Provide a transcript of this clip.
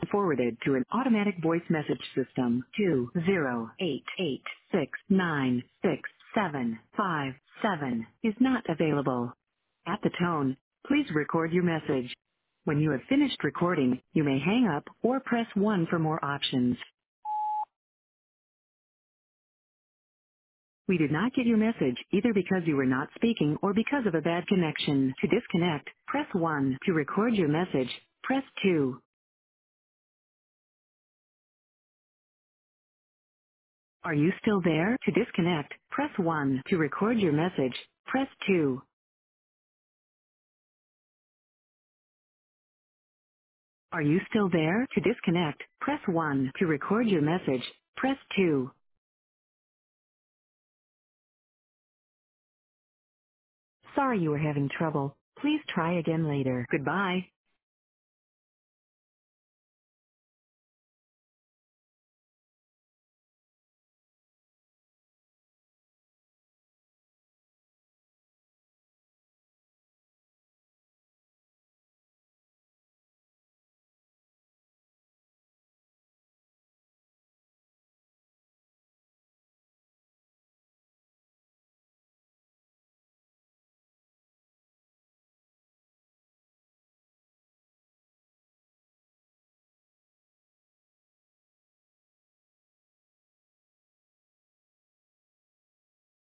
forwarded to an automatic voice message system. 20886966757 is not available. At the tone, please record your message. When you have finished recording, you may hang up or press 1 for more options. We did not get your message either because you were not speaking or because of a bad connection. To disconnect, press 1. To record your message, press 2. Are you still there? To disconnect, press 1. To record your message, press 2. Are you still there? To disconnect, press 1. To record your message, press 2. Sorry you were having trouble. Please try again later. Goodbye.